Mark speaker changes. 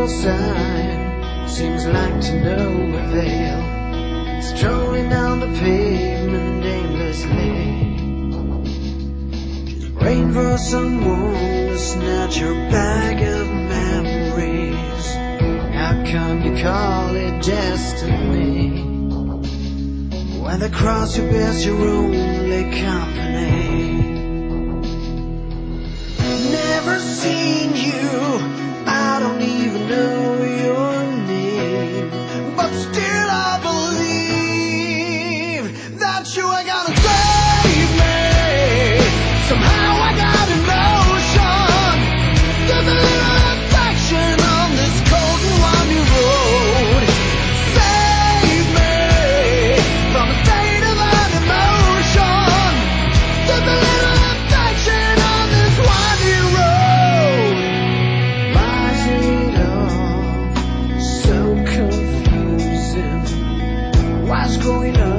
Speaker 1: no sign, seems like to no avail, strolling down the pavement aimlessly, just praying for someone to snatch your bag of memories. How come you call it destiny, when the cross you bear's your only company? Never seen you, I don't even know your name, but still I believe that you ain't gonna save me. Somehow I got emotion, there's a little affection on this cold and windy road. Save me from a state of unemotion, there's a little affection on this windy road. Why is it all so confusing? What's going on?